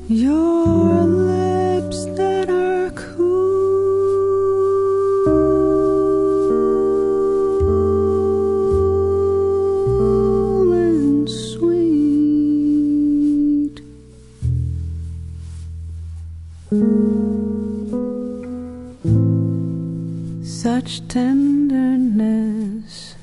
Your lips that are cool and sweet, such tenderness